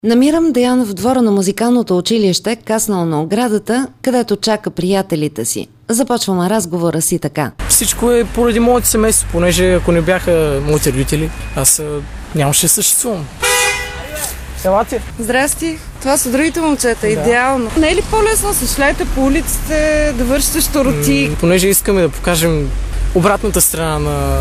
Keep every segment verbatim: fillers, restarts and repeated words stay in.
Намирам Деян в двора на музикалното училище, каснал на оградата, където чака приятелите си. Започваме разговора си така. Всичко е поради моето семейство, понеже ако не бяха моите родители, аз нямаше да съществувам. Елате. Здрасти. Това са другите момчета. Да. Идеално. Не е ли по-лесно се шляете по улиците, да вършите щороти? М- понеже искаме да покажем обратната страна на,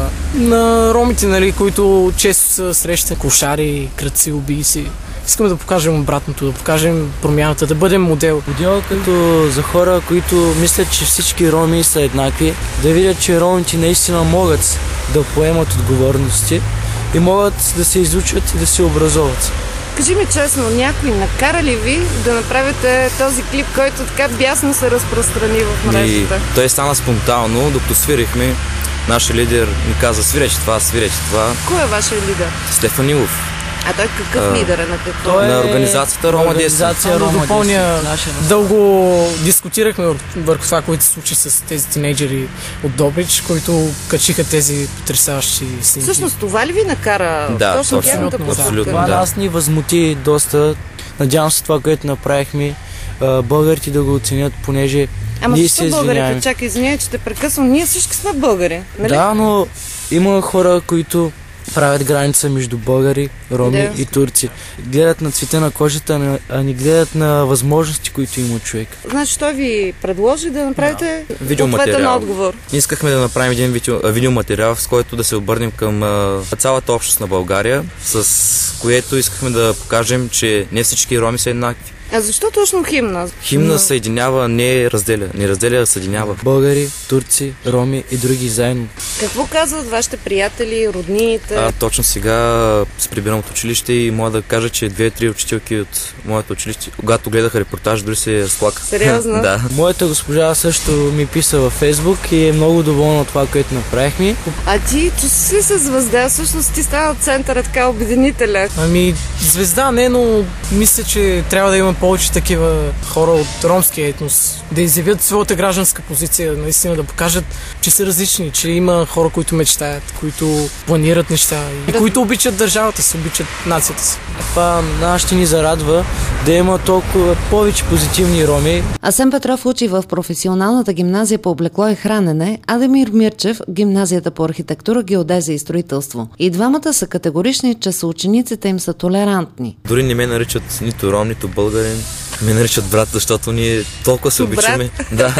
на ромите, нали, които често са срещани кошари, крадци, убийци. Искаме да покажем обратното, да покажем промяната, да бъдем модел. Модел като за хора, които мислят, че всички роми са еднакви, да видят, че ромите наистина могат да поемат отговорности и могат да се изучат и да се образоват. Кажи ми честно, някой накара ли ви да направите този клип, който така бясно се разпространи в мрежата? И той стана спонтанно, докато свирихме. Нашия лидер ни каза: свирече това, свирече това. Кой е вашия лидер? Стефан Илов. А той какъв а, лидер е на какво? Той е на организацията Рома Организация Да Рома допълня, десет. дълго дискутирахме върху това, което се случи с тези тинейджери от Добрич, които качиха тези потресаващи снимки. Всъщност това ли ви накара? Да, точно точно. тяхната Абсолютно, постъпка? абсолютно. Това Да. нас ни възмути доста. Надявам се това, което направихме, българите да го оценят, понеже Ама ние защо се българите? извиняваме. Чакай, извиняй, че те прекъсвам. Ние всички сме българи, нали? Да, но има хора, които правят граница между българи, роми Да. и турци. Гледат на цвета на кожата, а не гледат на възможности, които има човек. Значи той ви предложи да направите ответен Видеоматериал. отговор. Ние искахме да направим един видео, видеоматериал, с който да се обърнем към а, цялата общност на България, с което искахме да покажем, че не всички роми са еднакви. А защо точно химна? Химна съединява, не разделя. Не разделя, а съединява. Българи, турци, роми и други заедно. Какво казват вашите приятели, роднините? А, точно сега се прибирам от училище и мога да кажа, че две-три учителки от моето училище, когато гледаха репортаж, дори се разплака. Сериозно? Да. Моята госпожа също ми писа във Фейсбук и е много доволна от това, което направихме. А ти чувстваш ли се звезда? Всъщност ти става центъра, така обединителя. Ами, звезда не, но мисля, че трябва да има повече такива хора от ромския етнос. Да изявят своята гражданска позиция, наистина да покажат, че са различни, че има хора, които мечтаят, които планират неща и които обичат държавата си, обичат нацията си. Това нас ще ни зарадва да има толкова повече позитивни роми. Асен Петров учи в професионалната гимназия по облекло и хранене, а Дамир Мирчев – гимназията по архитектура, геодезия и строителство. И двамата са категорични, че съучениците им са толерантни. Дори не ме наричат нито ром, нито българин. Ме наричат брат, защото ние толкова се Брат? обичаме. Да.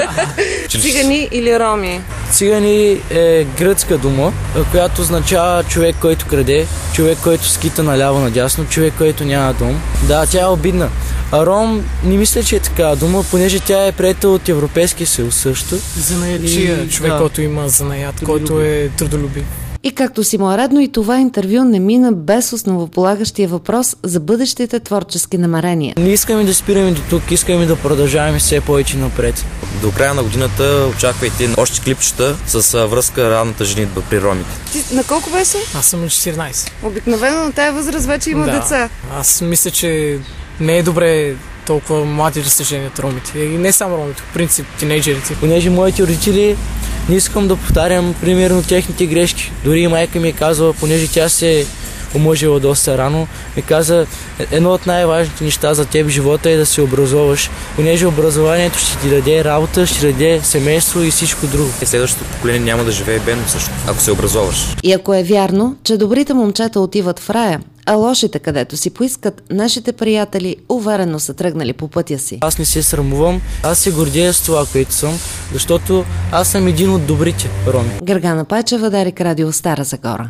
Цигани или роми? Цигани е гръцка дума, която означава човек, който краде, човек, който скита наляво надясно, човек, който няма дом. Да, тя е обидна. А ром не мисля, че е такава дума, понеже тя е приета от Европейския съюз също. Занаятчия, И- човек, да. който има занаят, който е трудолюбив. И както си му е редно, и това интервю не мина без основополагащия въпрос за бъдещите творчески намерения. Не искаме да спираме до тук, искаме да продължаваме все повече напред. До края на годината очаквайте още клипчета с а, връзка ранната женитба при ромите. Ти на колко беше? Аз съм на четиринайсет. Обикновено на тая възраст вече има Да. деца. Аз мисля, че не е добре толкова млади да се женят ромите. И не само ромите, в принцип тинейджерите. Понеже моите родители не искам да повтарям примерно техните грешки. Дори и майка ми е казала, понеже тя се е омъжила доста рано, ми каза: едно от най-важните неща за теб в живота е да се образоваш, понеже образованието ще ти даде работа, ще ти даде семейство и всичко друго. И следващото поколение няма да живее бедно също, ако се образоваш. И ако е вярно, че добрите момчета отиват в рая, а лошите където си поискат, нашите приятели уверено са тръгнали по пътя си. Аз не се срамувам, аз се гордея с това, което съм, защото аз съм един от добрите роми. Гергана Пайчева, Дарик Радио, Стара Загора.